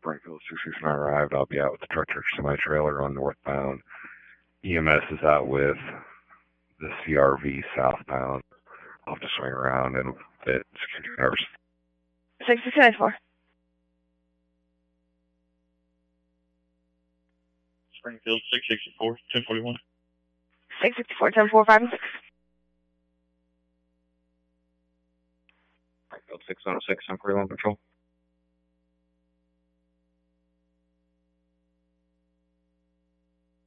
Springfield 669 arrived. I'll be out with the truck semi-trailer on northbound. EMS is out with the CRV southbound. I'll have to swing around in a bit. 694. Springfield 664, 1041. 664, 10-4, 5 and 6. Springfield 606, 1041 patrol.